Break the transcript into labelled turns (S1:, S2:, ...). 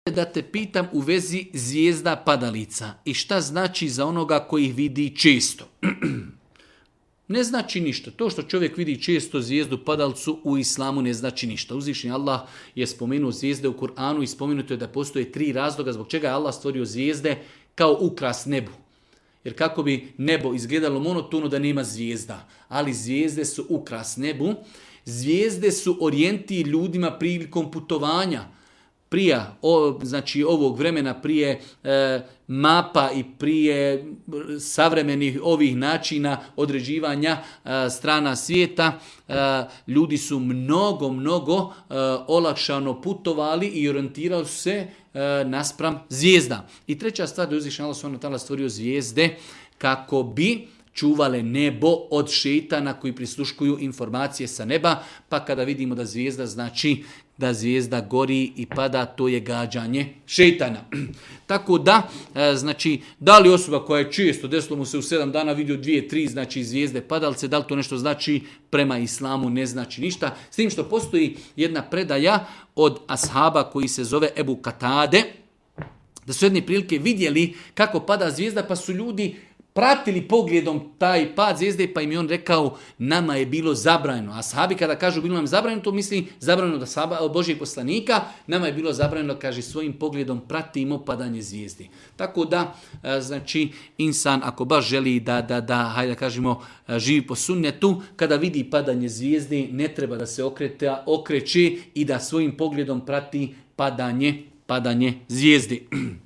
S1: Da te pitam u vezi zvijezda padalica i šta znači za onoga koji ih vidi često. Ne znači ništa. To što čovjek vidi često zvijezdu padalcu u islamu ne znači ništa. Uzvišeni Allah je spomenuo zvijezde u Kur'anu i spomenuto je da postoje 3 razloga zbog čega je Allah stvorio zvijezde kao ukras nebu. Jer kako bi nebo izgledalo monotono da nema zvijezda, ali zvijezde su ukras nebu. Zvijezde su orijentir ljudima prilikom putovanja. Prije ovog vremena, prije mapa i prije savremenih ovih načina određivanja strana svijeta, ljudi su mnogo olakšano putovali i orijentirali su se naspram zvijezda. I treća stvar, da je uzvišen Allah subhanahu wa ta'ala stvorio zvijezde kako bi čuvale nebo od šejtana koji prisluškuju informacije sa neba, pa kada vidimo da zvijezda znači da zvijezda gori i pada, to je gađanje šejtana. Tako da, znači, da li osoba koja je često, desilo mu se u 7 dana vidio 2-3, znači zvijezde padalce, da li to nešto znači prema islamu, ne znači ništa. S tim što postoji jedna predaja od ashaba koji se zove Ebu Katade, da su jedne prilike vidjeli kako pada zvijezda, pa su ljudi pratili pogledom taj pad zvijezde, pa im je on rekao, nama je bilo zabranjeno. A sahabi kada kažu bilo nam zabranjeno, to misli zabranjeno od Božijeg poslanika, nama je bilo zabranjeno, kaže, svojim pogledom pratimo padanje zvijezdi. Tako da, znači, insan ako baš želi da hajde da kažemo, živi po sunnetu, kada vidi padanje zvijezde, ne treba da se okreće i da svojim pogledom prati padanje zvijezdi.